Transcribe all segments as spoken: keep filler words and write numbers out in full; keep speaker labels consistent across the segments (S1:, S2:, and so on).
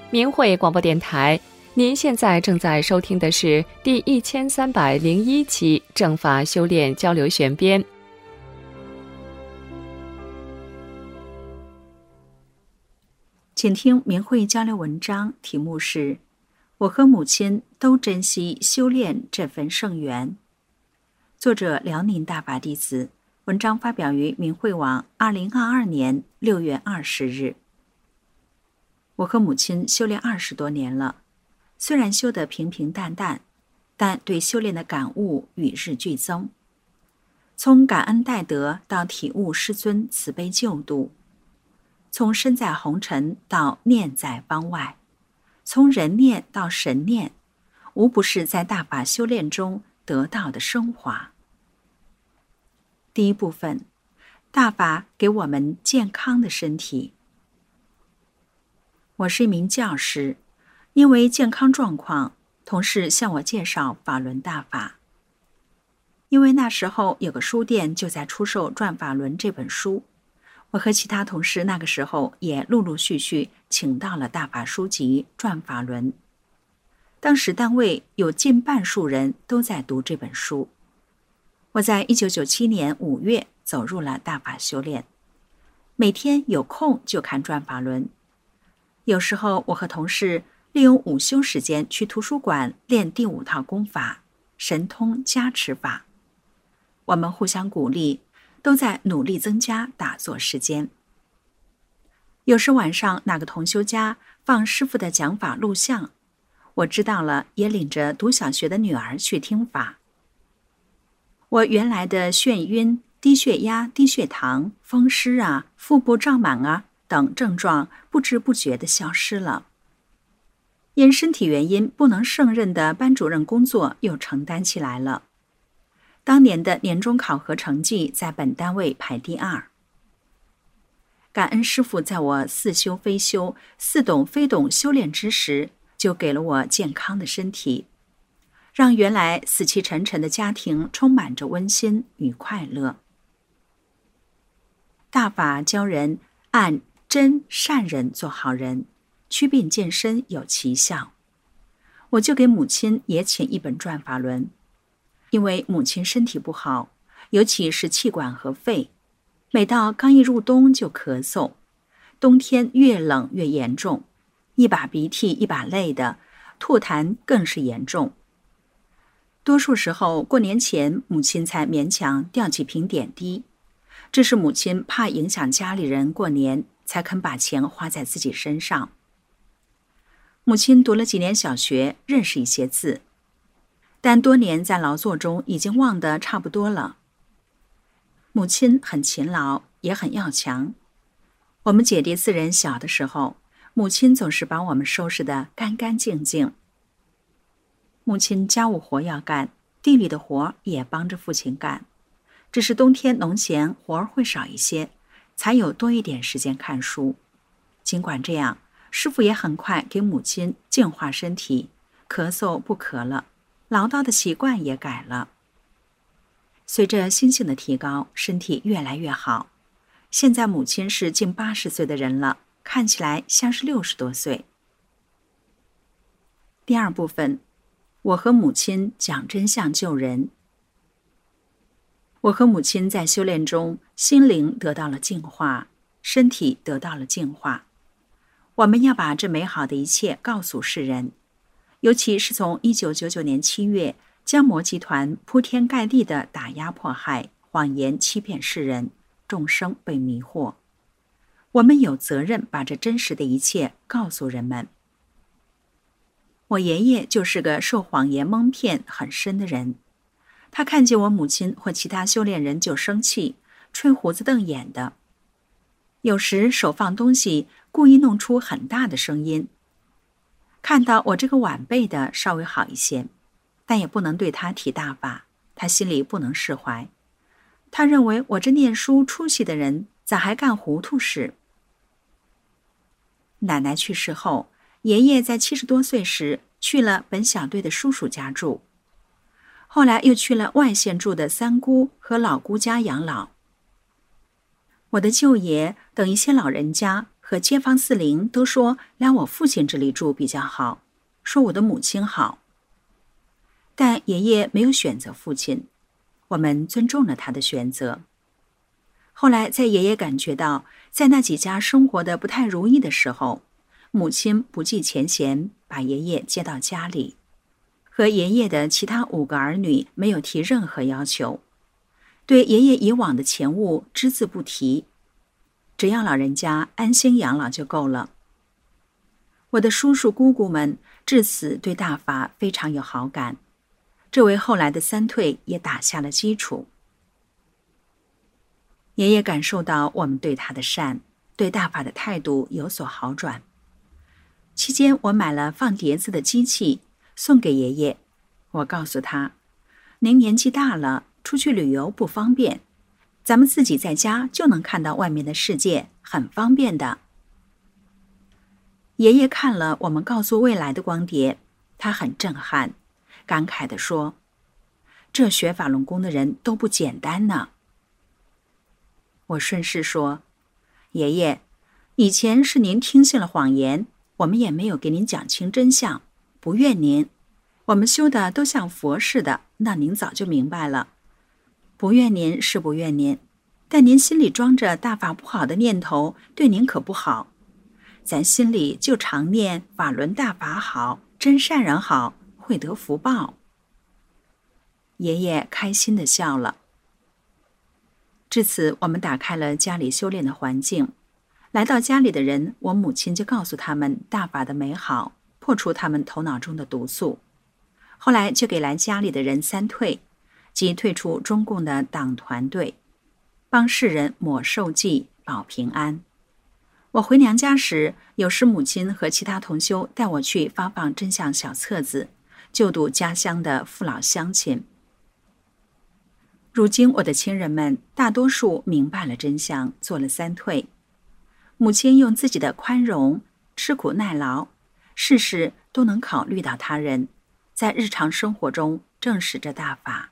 S1: 明慧广播电台，您现在正在收听的是第一千三百零一期正法修炼交流选编。
S2: 请听明慧交流文章，题目是我和母亲都珍惜修炼这份圣缘。作者辽宁大法弟子，文章发表于明慧网二零二二年六月二十日。我和母亲修炼二十多年了，虽然修得平平淡淡，但对修炼的感悟与日俱增。从感恩戴德到体悟师尊慈悲救度，从身在红尘到念在方外，从人念到神念，无不是在大法修炼中得到的升华。第一部分，大法给我们健康的身体。我是一名教师，因为健康状况，同事向我介绍法轮大法。因为那时候有个书店就在出售《转法轮》这本书，我和其他同事那个时候也陆陆续续请到了大法书籍《转法轮》。当时单位有近半数人都在读这本书。我在一九九七年五月走入了大法修炼，每天有空就看《转法轮》。有时候我和同事利用午休时间去图书馆练第五套功法神通加持法，我们互相鼓励，都在努力增加打坐时间。有时晚上哪个同修家放师父的讲法录像，我知道了，也领着读小学的女儿去听法。我原来的眩晕、低血压、低血糖、风湿啊、腹部胀满啊等症状不知不觉地消失了。因身体原因不能胜任的班主任工作又承担起来了。当年的年终考核成绩在本单位排第二。感恩师父在我似修非修、似懂非懂修炼之时，就给了我健康的身体，让原来死气沉沉的家庭充满着温馨与快乐。大法教人按真善人做好人，祛病健身有奇效。我就给母亲也请一本《转法轮》，因为母亲身体不好，尤其是气管和肺，每到刚一入冬就咳嗽，冬天越冷越严重，一把鼻涕一把泪的，吐痰更是严重。多数时候过年前母亲才勉强掉几瓶点滴，这是母亲怕影响家里人过年，才肯把钱花在自己身上。母亲读了几年小学，认识一些字，但多年在劳作中已经忘得差不多了。母亲很勤劳，也很要强。我们姐弟四人小的时候，母亲总是把我们收拾得干干净净。母亲家务活要干，地里的活也帮着父亲干，只是冬天农闲活会少一些，才有多一点时间看书。尽管这样，师父也很快给母亲净化身体，咳嗽不咳了，唠叨的习惯也改了。随着心性的提高，身体越来越好。现在母亲是近八十岁的人了，看起来像是六十多岁。第二部分，我和母亲讲真相救人。我和母亲在修炼中，心灵得到了净化，身体得到了净化。我们要把这美好的一切告诉世人，尤其是从一九九九年七月，江魔集团铺天盖地的打压迫害、谎言欺骗世人，众生被迷惑。我们有责任把这真实的一切告诉人们。我爷爷就是个受谎言蒙骗很深的人，他看见我母亲或其他修炼人就生气，吹胡子瞪眼的。有时手放东西，故意弄出很大的声音。看到我这个晚辈的稍微好一些，但也不能对他提大法，他心里不能释怀。他认为我这念书出息的人，咋还干糊涂事？奶奶去世后，爷爷在七十多岁时去了本小队的叔叔家住，后来又去了外县住的三姑和老姑家养老。我的舅爷等一些老人家和街坊四邻都说来我父亲这里住比较好，说我的母亲好。但爷爷没有选择父亲，我们尊重了他的选择。后来在爷爷感觉到在那几家生活的不太如意的时候，母亲不计前嫌把爷爷接到家里，和爷爷的其他五个儿女没有提任何要求，对爷爷以往的钱物只字不提，只要老人家安心养老就够了。我的叔叔姑姑们至此对大法非常有好感，这为后来的三退也打下了基础。爷爷感受到我们对他的善，对大法的态度有所好转。期间我买了放碟子的机器送给爷爷，我告诉他，您年纪大了，出去旅游不方便，咱们自己在家就能看到外面的世界，很方便的。爷爷看了我们告诉未来的光碟，他很震撼，感慨地说，这学法轮功的人都不简单呢。我顺势说，爷爷，以前是您听信了谎言，我们也没有给您讲清真相，不怨您，我们修的都像佛似的，那您早就明白了。不怨您是不怨您，但您心里装着大法不好的念头，对您可不好。咱心里就常念法轮大法好，真善人好，会得福报。爷爷开心地笑了。至此，我们打开了家里修炼的环境。来到家里的人，我母亲就告诉他们大法的美好，破除他们头脑中的毒素。后来就给来家里的人三退，即退出中共的党团队，帮世人抹受记，保平安。我回娘家时，有时母亲和其他同修带我去发放真相小册子，救度家乡的父老乡亲。如今我的亲人们大多数明白了真相，做了三退。母亲用自己的宽容、吃苦耐劳，事事都能考虑到他人，在日常生活中证实着大法。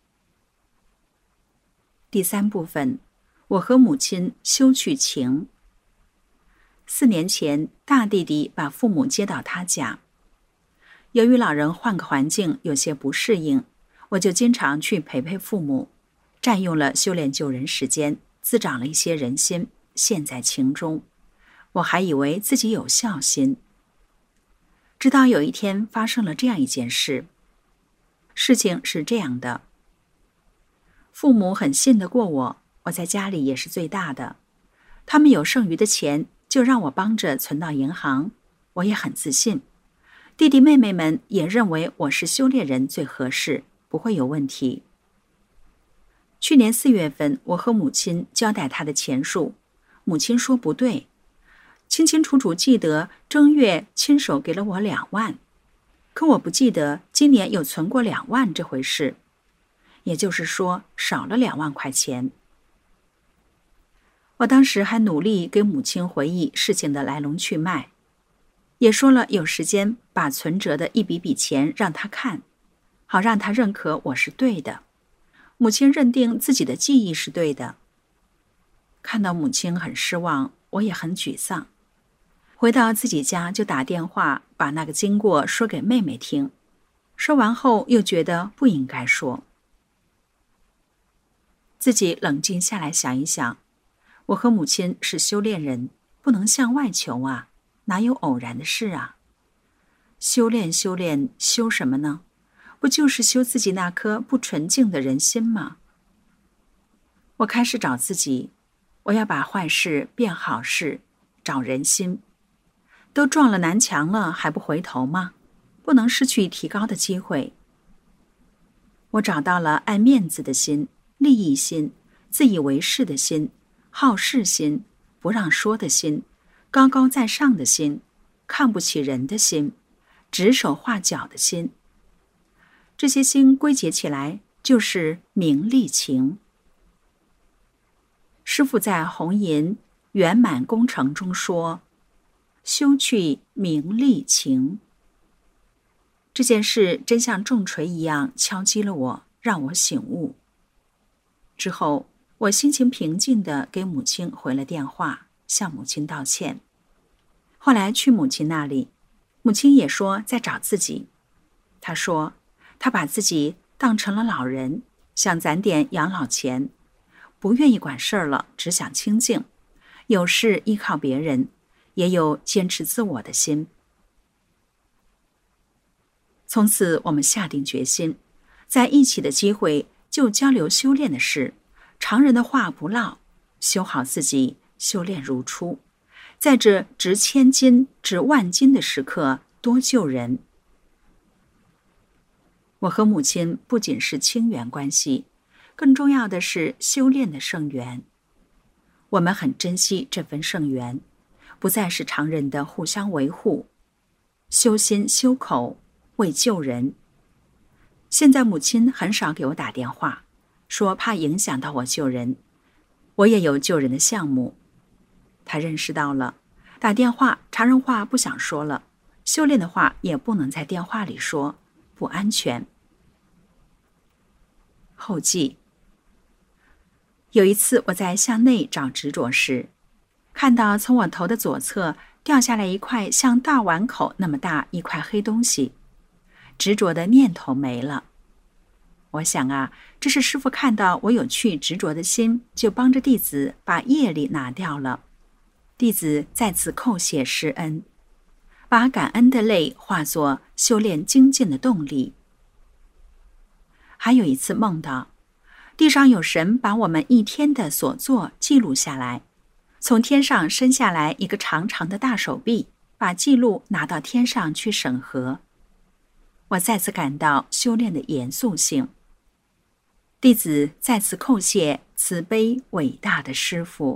S2: 第三部分，我和母亲修去情。四年前，大弟弟把父母接到他家。由于老人换个环境有些不适应，我就经常去陪陪父母，占用了修炼救人时间，滋长了一些人心，陷在情中。我还以为自己有孝心。直到有一天发生了这样一件事。事情是这样的，父母很信得过我，我在家里也是最大的，他们有剩余的钱就让我帮着存到银行，我也很自信。弟弟妹妹们也认为我是修炼人最合适，不会有问题。去年四月份，我和母亲交代她的钱数，母亲说不对，清清楚楚记得正月亲手给了我两万，可我不记得今年有存过两万这回事，也就是说少了两万块钱。我当时还努力给母亲回忆事情的来龙去脉，也说了有时间把存折的一笔笔钱让她看，好让她认可我是对的。母亲认定自己的记忆是对的。看到母亲很失望，我也很沮丧。回到自己家就打电话把那个经过说给妹妹听，说完后又觉得不应该说。自己冷静下来想一想，我和母亲是修炼人，不能向外求啊，哪有偶然的事啊？修炼修炼修什么呢？不就是修自己那颗不纯净的人心吗？我开始找自己，我要把坏事变好事，找人心。都撞了南墙了，还不回头吗？不能失去提高的机会。我找到了爱面子的心、利益心、自以为是的心、好事心、不让说的心、高高在上的心、看不起人的心、指手画脚的心。这些心归结起来就是名利情。师父在红银圆满工程中说，修去名利情。这件事真像重锤一样敲击了我，让我醒悟。之后我心情平静地给母亲回了电话， 向母亲道歉。后来去母亲那里，母亲也说在找自己。她说她把自己当成了老人，想攒点养老钱，不愿意管事儿了，只想清静，有事依靠别人，也有坚持自我的心。从此我们下定决心，在一起的机会就交流修炼的事，常人的话不落，修好自己，修炼如初，在这值千金值万金的时刻多救人。我和母亲不仅是亲缘关系，更重要的是修炼的圣缘。我们很珍惜这份圣缘，不再是常人的互相维护，修心修口，为救人。现在母亲很少给我打电话，说怕影响到我救人。我也有救人的项目。她认识到了，打电话常人话不想说了，修炼的话也不能在电话里说，不安全。后记：有一次我在向内找执着时，看到从我头的左侧掉下来一块像大碗口那么大一块黑东西，执着的念头没了。我想啊，这是师父看到我有去执着的心，就帮着弟子把业力拿掉了。弟子再次叩谢师恩，把感恩的泪化作修炼精进的动力。还有一次梦到地上有神把我们一天的所作记录下来，从天上伸下来一个长长的大手臂，把记录拿到天上去审核。我再次感到修炼的严肃性。弟子再次叩谢慈悲伟大的师父。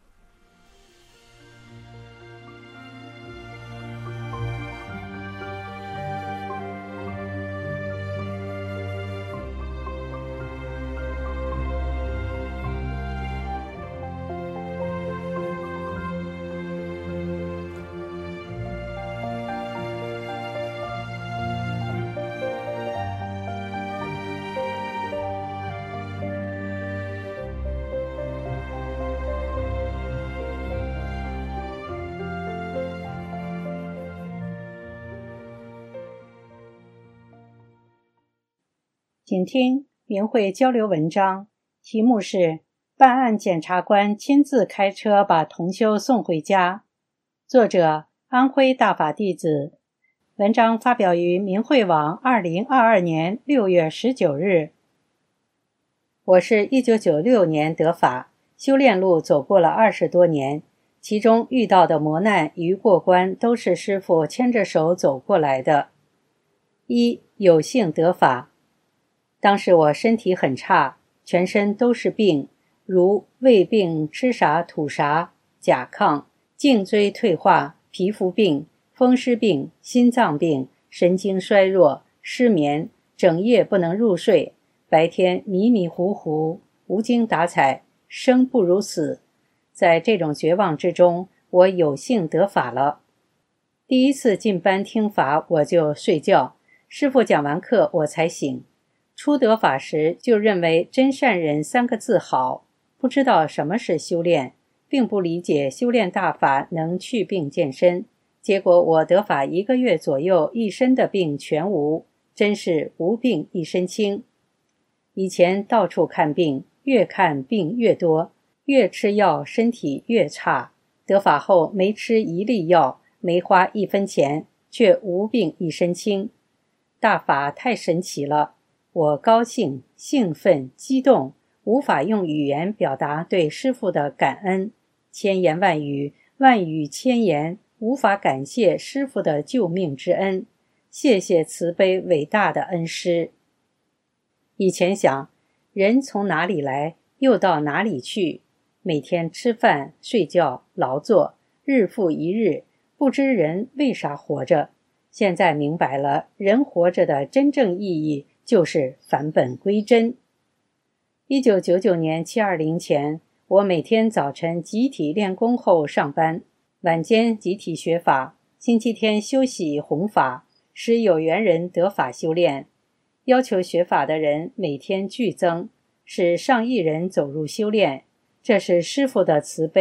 S3: 请听明慧交流文章，题目是办案检察官亲自开车把同修送回家，作者安徽大法弟子。文章发表于明慧网二零二二年六月十九日。我是一九九六年得法，修炼路走过了二十多年，其中遇到的磨难与过关都是师父牵着手走过来的。一、有幸得法。当时我身体很差，全身都是病，如胃病、吃啥吐啥、甲亢、颈椎退化、皮肤病、风湿病、心脏病、神经衰弱、失眠，整夜不能入睡，白天迷迷糊糊，无精打采，生不如死。在这种绝望之中，我有幸得法了。第一次进班听法，我就睡觉，师父讲完课我才醒。初得法时就认为真善人三个字好，不知道什么是修炼，并不理解修炼大法能去病健身。结果我得法一个月左右，一身的病全无，真是无病一身轻。以前到处看病，越看病越多，越吃药身体越差。得法后没吃一粒药，没花一分钱，却无病一身轻。大法太神奇了，我高兴、兴奋、激动，无法用语言表达对师父的感恩，千言万语，万语千言，无法感谢师父的救命之恩。谢谢慈悲伟大的恩师。以前想，人从哪里来，又到哪里去？每天吃饭、睡觉、劳作，日复一日，不知人为啥活着。现在明白了，人活着的真正意义就是返本归真。一九九九年七二零前，我每天早晨集体练功后上班，晚间集体学法，星期天休息弘法，使有缘人得法修炼。要求学法的人每天剧增，使上亿人走入修炼。这是师父的慈悲，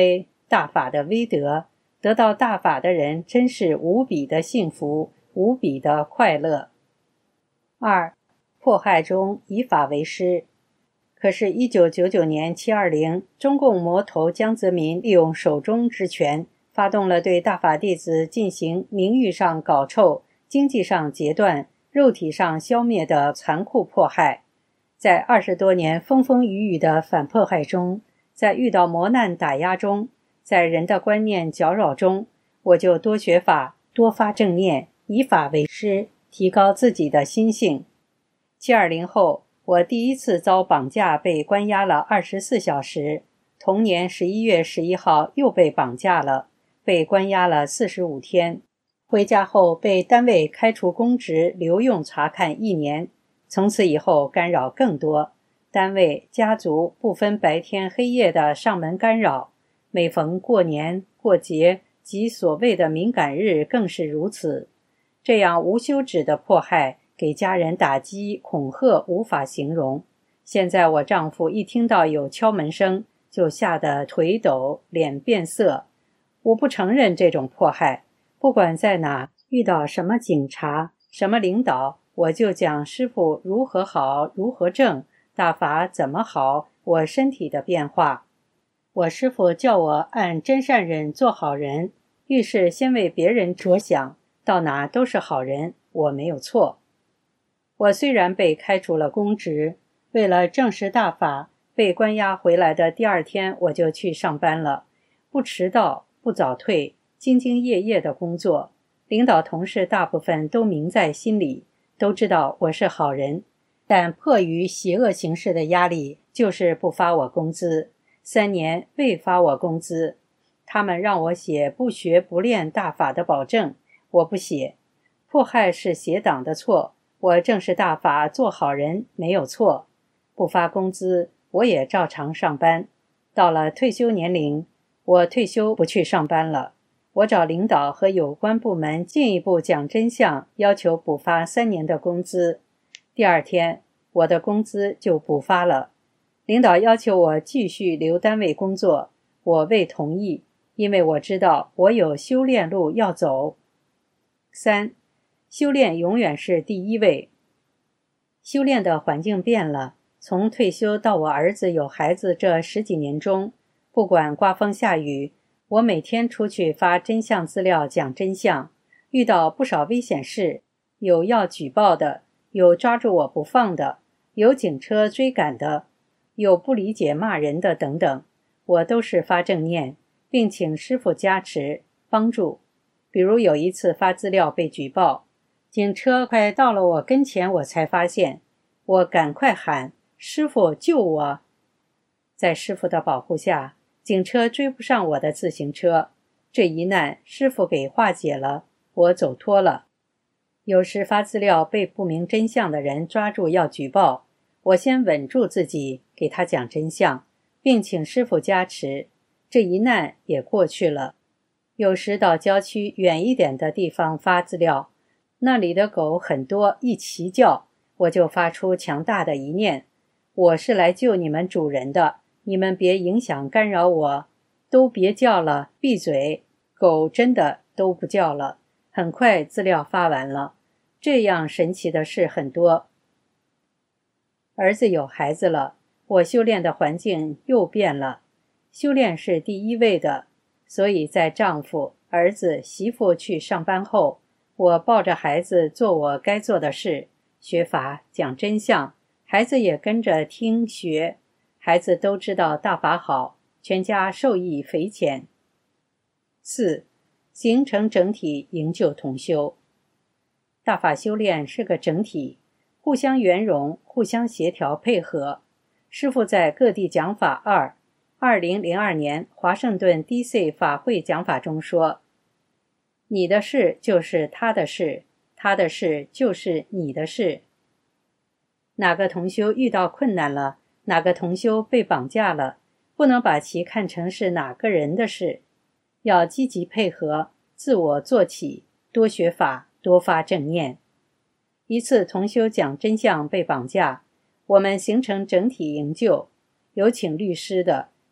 S3: 大法的威德，得到大法的人真是无比的幸福，无比的快乐。二，迫害中以法为师。可是一九九九年七二零，中共魔头江泽民利用手中之权，发动了对大法弟子进行名誉上搞臭、经济上截断、肉体上消灭的残酷迫害。在二十多年风风雨雨的反迫害中，在遇到磨难打压中，在人的观念搅扰中，我就多学法，多发正念，以法为师，提高自己的心性。七二零后，我第一次遭绑架被关押了二十四小时，同年十一月十一号又被绑架了，被关押了四十五天。回家后被单位开除公职，留用查看一年。从此以后干扰更多，单位、家族不分白天黑夜的上门干扰，每逢过年、过节及所谓的敏感日更是如此。这样无休止的迫害，给家人打击、恐吓无法形容。现在我丈夫一听到有敲门声，就吓得腿抖、脸变色。我不承认这种迫害，不管在哪遇到什么警察、什么领导，我就讲师父如何好，如何正，大法怎么好，我身体的变化。我师父叫我按真善忍做好人，遇事先为别人着想，到哪都是好人，我没有错。我虽然被开除了公职，为了证实大法，被关押回来的第二天我就去上班了，不迟到，不早退，兢兢业业的工作。领导同事大部分都明在心里，都知道我是好人，但迫于邪恶形势的压力，就是不发我工资，三年未发我工资。他们让我写不学不练大法的保证，我不写。迫害是邪党的错，我正是大法做好人，没有错。不发工资，我也照常上班。到了退休年龄，我退休不去上班了。我找领导和有关部门进一步讲真相，要求补发三年的工资。第二天，我的工资就补发了。领导要求我继续留单位工作，我未同意，因为我知道我有修炼路要走。三，修炼永远是第一位。修炼的环境变了，从退休到我儿子有孩子这十几年中，不管刮风下雨，我每天出去发真相资料讲真相，遇到不少危险事，有要举报的，有抓住我不放的，有警车追赶的，有不理解骂人的等等，我都是发正念，并请师父加持帮助。比如有一次发资料被举报，警车快到了我跟前，我才发现，我赶快喊师父救我。在师父的保护下，警车追不上我的自行车，这一难师父给化解了，我走脱了。有时发资料被不明真相的人抓住要举报，我先稳住自己，给他讲真相，并请师父加持，这一难也过去了。有时到郊区远一点的地方发资料，那里的狗很多，一齐叫，我就发出强大的一念，我是来救你们主人的，你们别影响干扰我，都别叫了，闭嘴。狗真的都不叫了，很快资料发完了。这样神奇的事很多。儿子有孩子了，我修炼的环境又变了。修炼是第一位的，所以在丈夫、儿子、媳妇去上班后，我抱着孩子做我该做的事，学法讲真相，孩子也跟着听学，孩子都知道大法好，全家受益匪浅。四，形成整体，营救同修。大法修炼是个整体，互相圆融，互相协调配合。师父在各地讲法二二零零二年华盛顿 D C 法会讲法中说，你的事就是他的事，他的事就是你的事。哪个同修遇到困难了，哪个同修被绑架了，不能把其看成是哪个人的事，要积极配合，自我做起，多学法，多发正念。一次同修讲真相被绑架，我们形成整体营救，有请律师的，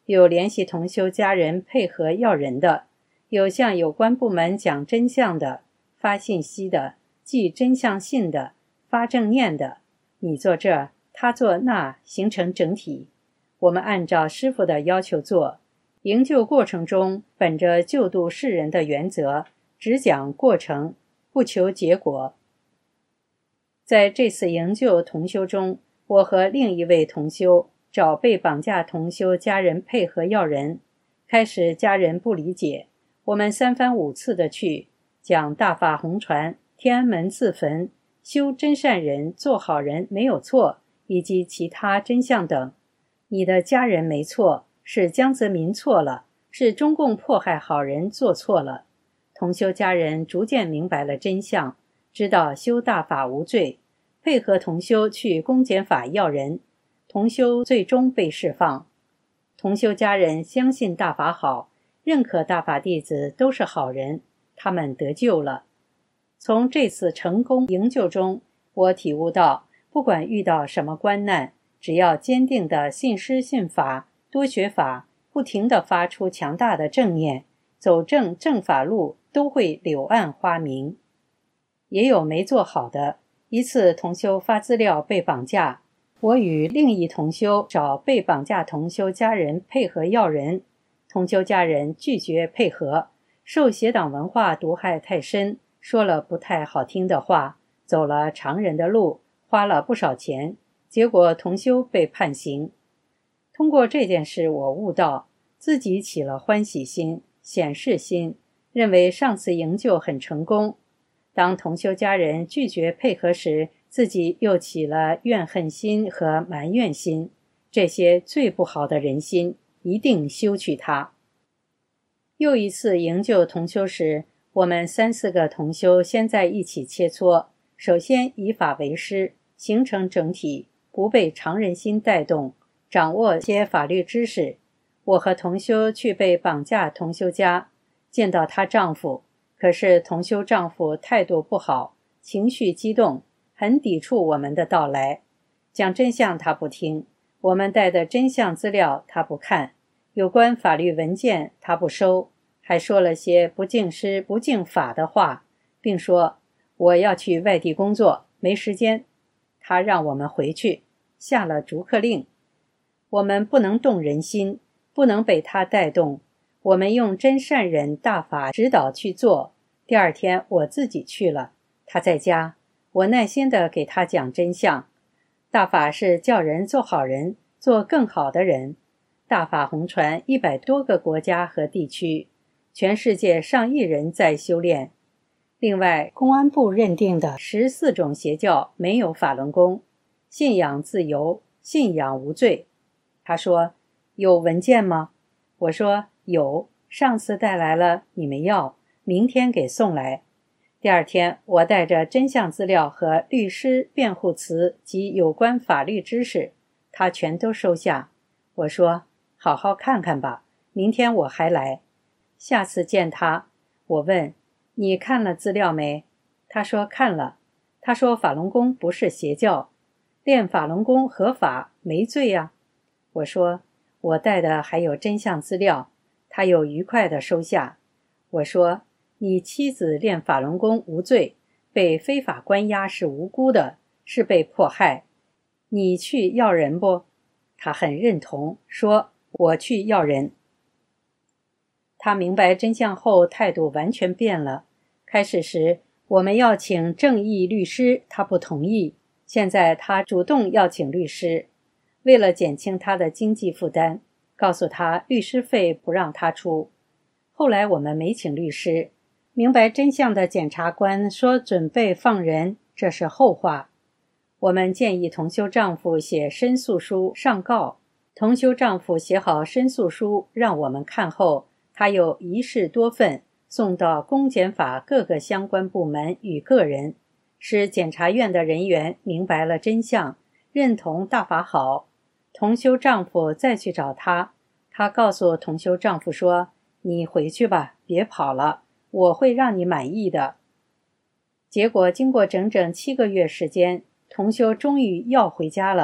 S3: 有联系同修家人配合要人的，有向有关部门讲真相的，发信息的，寄真相信的，发正念的，你做这，他做那，形成整体。我们按照师父的要求做，营救过程中本着救度世人的原则，只讲过程，不求结果。在这次营救同修中，我和另一位同修找被绑架同修家人配合要人，开始家人不理解，我们三番五次的去讲大法红传、天安门自焚、修真善人、做好人没有错，以及其他真相等。你的家人没错，是江泽民错了，是中共迫害好人做错了。同修家人逐渐明白了真相，知道修大法无罪，配合同修去公检法要人，同修最终被释放。同修家人相信大法好，认可大法弟子都是好人，他们得救了。从这次成功营救中，我体悟到，不管遇到什么关难，只要坚定的信师信法，多学法，不停地发出强大的正念，走正正法路，都会柳暗花明。也有没做好的，一次同修发资料被绑架，我与另一同修找被绑架同修家人配合要人，同修家人拒绝配合，受邪党文化毒害太深，说了不太好听的话，走了常人的路，花了不少钱，结果同修被判刑。通过这件事，我悟到自己起了欢喜心、显示心，认为上次营救很成功。当同修家人拒绝配合时，自己又起了怨恨心和埋怨心，这些最不好的人心，一定修去它。又一次营救同修时，我们三四个同修先在一起切磋，首先以法为师，形成整体，不被常人心带动，掌握些法律知识。我和同修去被绑架同修家，见到她丈夫，可是同修丈夫态度不好，情绪激动，很抵触我们的到来。讲真相他不听，我们带的真相资料他不看，有关法律文件他不收，还说了些不敬师不敬法的话，并说我要去外地工作，没时间。他让我们回去，下了逐客令。我们不能动人心，不能被他带动，我们用真善忍大法指导去做。第二天我自己去了，他在家，我耐心地给他讲真相。大法是叫人做好人，做更好的人。大法红传一百多个国家和地区，全世界上亿人在修炼。另外，公安部认定的十四种邪教没有法轮功，信仰自由，信仰无罪。他说，有文件吗？我说有，上次带来了，你们要，明天给送来。第二天，我带着真相资料和律师辩护词及有关法律知识，他全都收下。我说，好好看看吧，明天我还来。下次见他，我问，你看了资料没？他说看了。他说法轮功不是邪教，练法轮功合法，没罪呀。我说，我带的还有真相资料。他又愉快地收下。我说，你妻子练法轮功无罪，被非法关押是无辜的，是被迫害。你去要人不？他很认同，说我去要人。他明白真相后，态度完全变了。开始时，我们要请正义律师，他不同意。现在他主动要请律师，为了减轻他的经济负担，告诉他律师费不让他出。后来我们没请律师，明白真相的检察官说准备放人，这是后话。我们建议同修丈夫写申诉书上告，同修丈夫写好申诉书让我们看后，他又一式多份送到公检法各个相关部门与个人，使检察院的人员明白了真相，认同大法好。同修丈夫再去找他，他告诉同修丈夫说，你回去吧，别跑了，我会让你满意的。结果经过整整七个月时间，同修终于要回家了。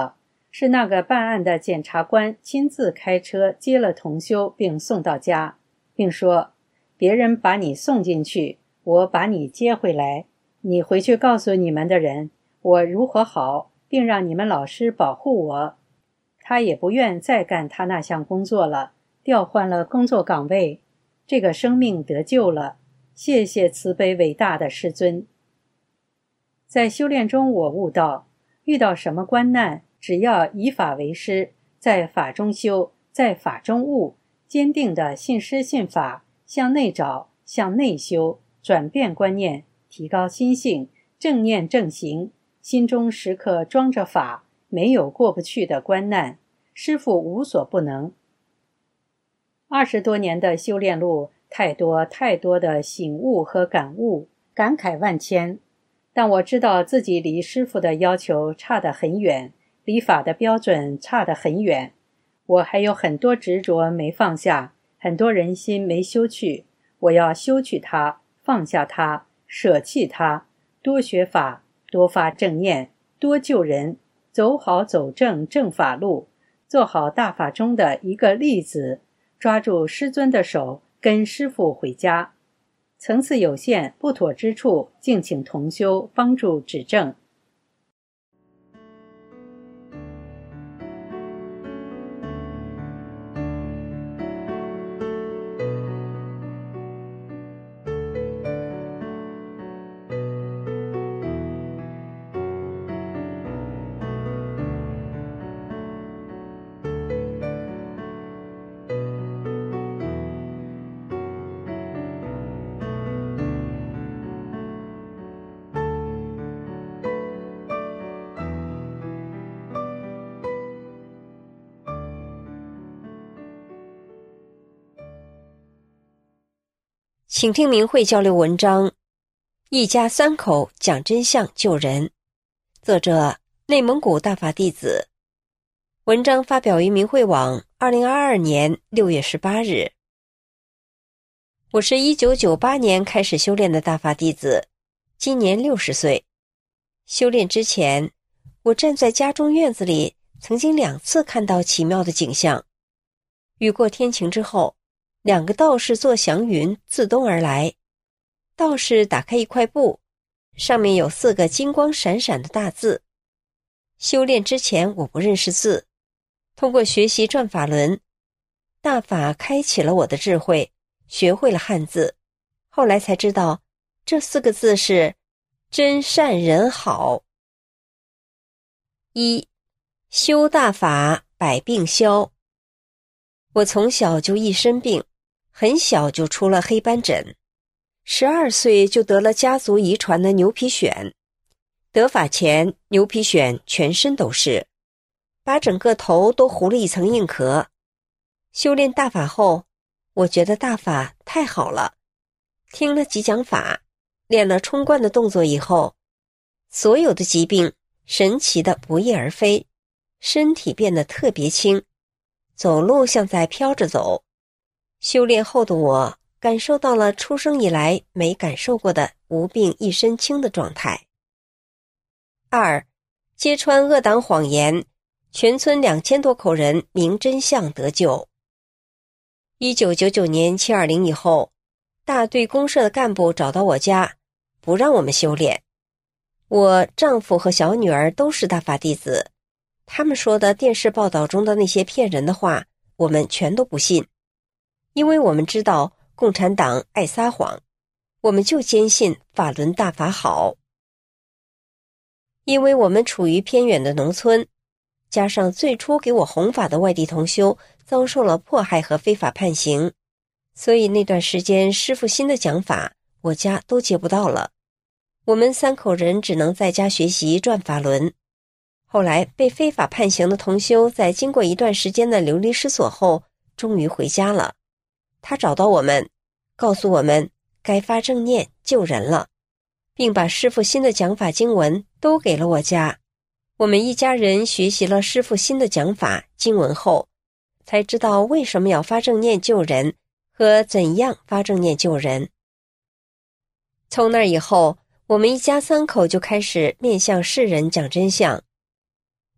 S3: 是那个办案的检察官亲自开车接了同修并送到家，并说：别人把你送进去，我把你接回来，你回去告诉你们的人我如何好，并让你们老师保护我。他也不愿再干他那项工作了，调换了工作岗位，这个生命得救了，谢谢慈悲伟大的师尊。在修炼中，我悟到，遇到什么关难，只要以法为师，在法中修，在法中悟，坚定地信师信法，向内找，向内修，转变观念，提高心性，正念正行，心中时刻装着法，没有过不去的关难，师父无所不能。二十多年的修炼路，太多太多的醒悟和感悟，感慨万千。但我知道自己离师父的要求差得很远，离法的标准差得很远。我还有很多执着没放下，很多人心没修去，我要修去它，放下它，舍弃它，多学法，多发正念，多救人，走好走正正法路，做好大法中的一个例子，抓住师尊的手，跟师父回家。层次有限，不妥之处，敬请同修帮助指正。
S4: 请听明慧交流文章，一家三口讲真相救人，作者内蒙古大法弟子。文章发表于明慧网二零二二年六月十八日。我是一九九八年开始修炼的大法弟子，今年六十岁。修炼之前，我站在家中院子里，曾经两次看到奇妙的景象。雨过天晴之后，两个道士坐祥云自东而来，道士打开一块布，上面有四个金光闪闪的大字。修炼之前我不认识字，通过学习转法轮，大法开启了我的智慧，学会了汉字，后来才知道这四个字是真善人好。一，修大法百病消。我从小就一身病，很小就出了黑斑疹，十二岁就得了家族遗传的牛皮癣。得法前，牛皮癣全身都是，把整个头都糊了一层硬壳。修炼大法后，我觉得大法太好了。听了几讲法，练了冲冠的动作以后，所有的疾病神奇的不翼而飞，身体变得特别轻，走路像在飘着走。修炼后的我感受到了出生以来没感受过的无病一身轻的状态。二，揭穿恶党谎言，全村两千多口人明真相得救。一九九九年七二零以后，大队公社的干部找到我家，不让我们修炼。我丈夫和小女儿都是大法弟子，他们说的电视报道中的那些骗人的话，我们全都不信。因为我们知道共产党爱撒谎，我们就坚信法轮大法好。因为我们处于偏远的农村，加上最初给我弘法的外地同修遭受了迫害和非法判刑，所以那段时间师父新的讲法我家都接不到了。我们三口人只能在家学习转法轮。后来被非法判刑的同修在经过一段时间的流离失所后，终于回家了。他找到我们，告诉我们该发正念救人了，并把师父新的讲法经文都给了我家。我们一家人学习了师父新的讲法经文后，才知道为什么要发正念救人和怎样发正念救人。从那以后，我们一家三口就开始面向世人讲真相。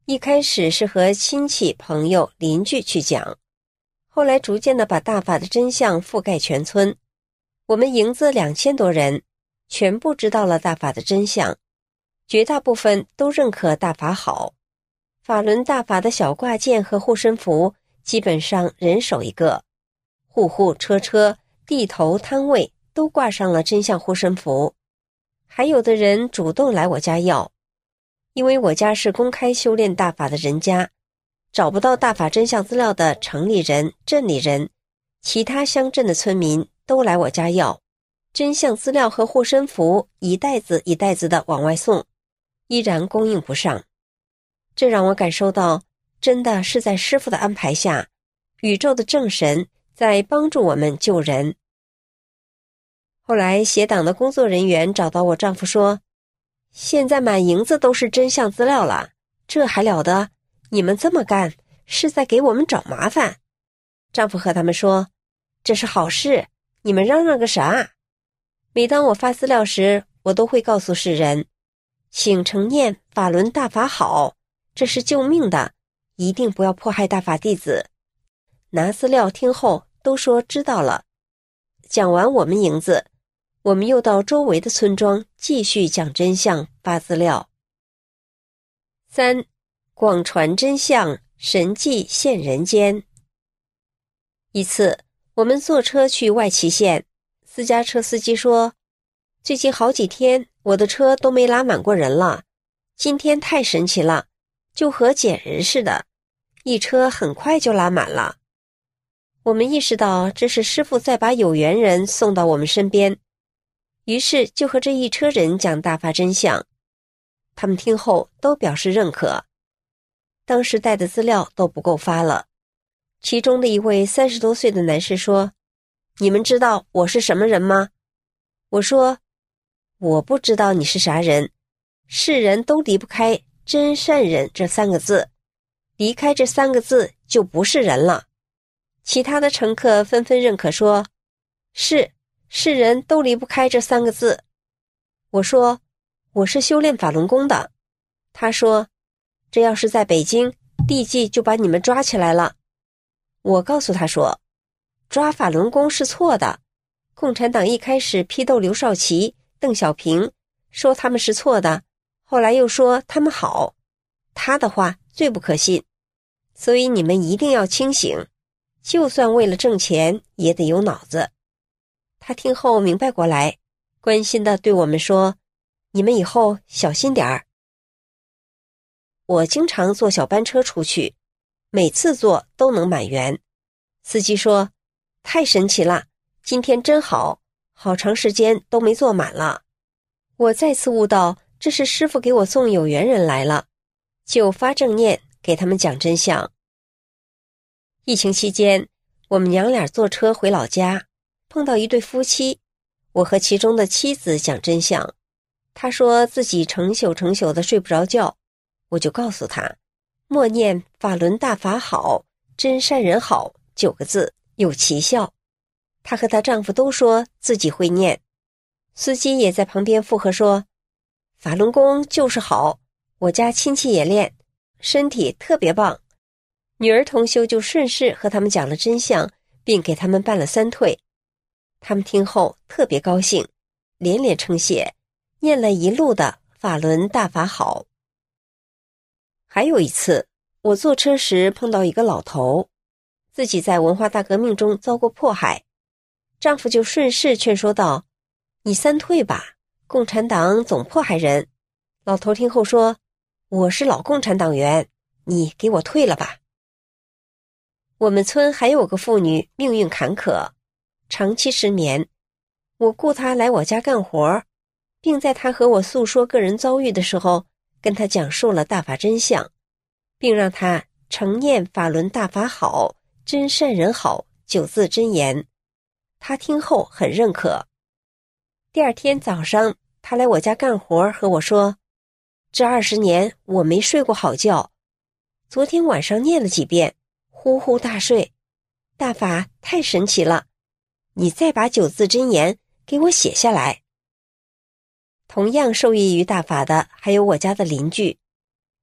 S4: 一开始是和亲戚、朋友、邻居去讲，后来逐渐的把大法的真相覆盖全村。我们营子两千多人，全部知道了大法的真相，绝大部分都认可大法好。法轮大法的小挂件和护身符，基本上人手一个，户户车车、地头摊位都挂上了真相护身符。还有的人主动来我家要，因为我家是公开修炼大法的人家，找不到大法真相资料的城里人、镇里人，其他乡镇的村民都来我家要真相资料和护身符，一袋子一袋子的往外送，依然供应不上。这让我感受到，真的是在师父的安排下，宇宙的正神在帮助我们救人。后来协党的工作人员找到我丈夫说，现在满营子都是真相资料了，这还了得？你们这么干，是在给我们找麻烦。丈夫和他们说，这是好事，你们嚷嚷个啥？每当我发资料时，我都会告诉世人，请承念法轮大法好，这是救命的，一定不要迫害大法弟子。拿资料听后都说知道了。讲完我们营子，我们又到周围的村庄继续讲真相发资料。三，广传真相，神迹现人间。一次我们坐车去外岐县，私家车司机说，最近好几天我的车都没拉满过人了，今天太神奇了，就和捡人似的，一车很快就拉满了。我们意识到这是师父在把有缘人送到我们身边，于是就和这一车人讲大法真相。他们听后都表示认可。当时带的资料都不够发了，其中的一位三十多岁的男士说，你们知道我是什么人吗？我说，我不知道你是啥人，世人都离不开真善忍这三个字，离开这三个字就不是人了。其他的乘客纷纷认可说，是，世人都离不开这三个字。我说，我是修炼法轮功的。他说，这要是在北京，立即就把你们抓起来了。我告诉他说，抓法轮功是错的，共产党一开始批斗刘少奇、邓小平，说他们是错的，后来又说他们好，他的话最不可信，所以你们一定要清醒，就算为了挣钱也得有脑子。他听后明白过来，关心地对我们说，你们以后小心点儿。我经常坐小班车出去，每次坐都能满员。司机说，太神奇了，今天真好，好长时间都没坐满了。我再次悟到，这是师父给我送有缘人来了，就发正念给他们讲真相。疫情期间，我们娘俩坐车回老家，碰到一对夫妻，我和其中的妻子讲真相。他说自己成宿成宿的睡不着觉，我就告诉他，默念法轮大法好，真善人好九个字有奇效。她和她丈夫都说自己会念，司机也在旁边附和说，法轮功就是好，我家亲戚也练，身体特别棒。女儿同修就顺势和他们讲了真相，并给他们办了三退。他们听后特别高兴，连连称谢，念了一路的法轮大法好。还有一次，我坐车时碰到一个老头，自己在文化大革命中遭过迫害，丈夫就顺势劝说道，你三退吧，共产党总迫害人。老头听后说，我是老共产党员，你给我退了吧。我们村还有个妇女命运坎坷，长期失眠，我雇她来我家干活，并在她和我诉说个人遭遇的时候，跟她讲述了大法真相，并让她承念法轮大法好，真善人好九字真言。她听后很认可。第二天早上，她来我家干活，和我说，这二十年我没睡过好觉，昨天晚上念了几遍，呼呼大睡，大法太神奇了，你再把九字真言给我写下来。同样受益于大法的还有我家的邻居，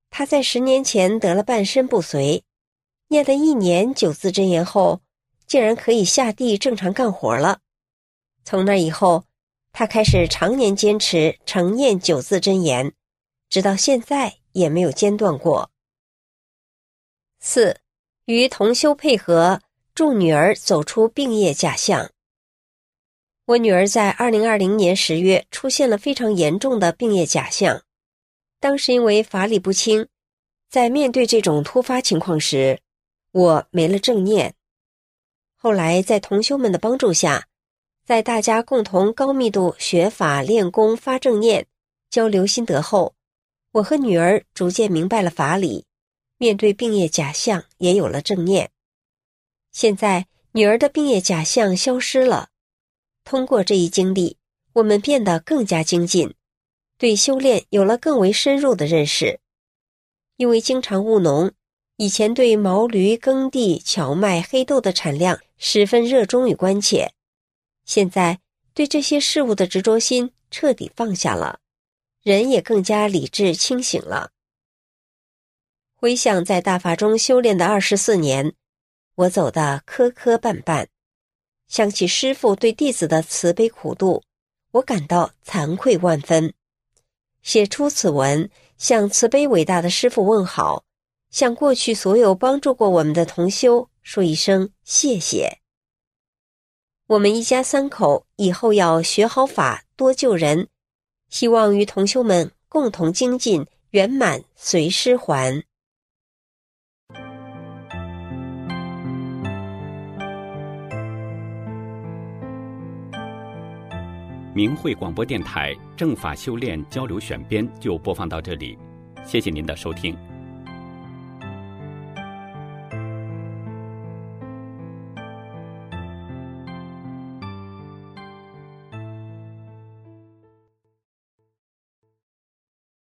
S4: 他在十年前得了半身不遂，念了一年九字真言后，竟然可以下地正常干活了。从那以后，他开始常年坚持常念九字真言，直到现在也没有间断过。四，与同修配合，助女儿走出病业假象。我女儿在二零二零年十月出现了非常严重的病业假象，当时因为法理不清，在面对这种突发情况时，我没了正念。后来在同修们的帮助下，在大家共同高密度学法练功发正念交流心得后，我和女儿逐渐明白了法理，面对病业假象也有了正念。现在女儿的病业假象消失了，通过这一经历，我们变得更加精进，对修炼有了更为深入的认识。因为经常务农，以前对毛驴、耕地、荞麦、黑豆的产量十分热衷与关切，现在对这些事物的执着心彻底放下了，人也更加理智清醒了。回想在大法中修炼的二十四年，我走得磕磕绊绊，想起师父对弟子的慈悲苦度，我感到惭愧万分。写出此文，向慈悲伟大的师父问好，向过去所有帮助过我们的同修说一声谢谢。我们一家三口以后要学好法，多救人，希望与同修们共同精进圆满，随师还。
S5: 明慧广播电台正法修炼交流选编就播放到这里，谢谢您的收听。